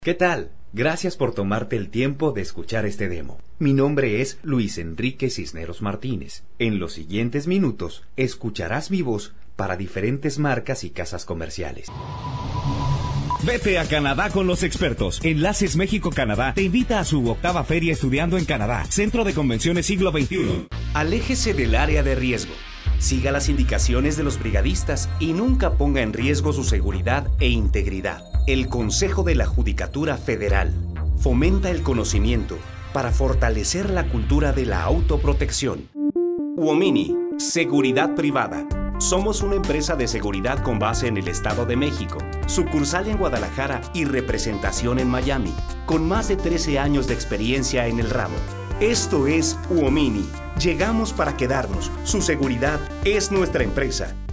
¿Qué tal? Gracias por tomarte el tiempo de escuchar este demo. Mi nombre es Luis Enrique Cisneros Martínez. En los siguientes minutos escucharás mi voz para diferentes marcas y casas comerciales. Vete a Canadá con los expertos. Enlaces México-Canadá te invita a su 8ª Feria Estudiando en Canadá, Centro de Convenciones Siglo XXI. Aléjese del área de riesgo. Siga las indicaciones de los brigadistas y nunca ponga en riesgo su seguridad e integridad. El Consejo de la Judicatura Federal fomenta el conocimiento para fortalecer la cultura de la autoprotección. Uomini, Seguridad Privada. Somos una empresa de seguridad con base en el Estado de México, sucursal en Guadalajara y representación en Miami, con más de 13 años de experiencia en el ramo. Esto es Uomini. Llegamos para quedarnos. Su seguridad es nuestra empresa.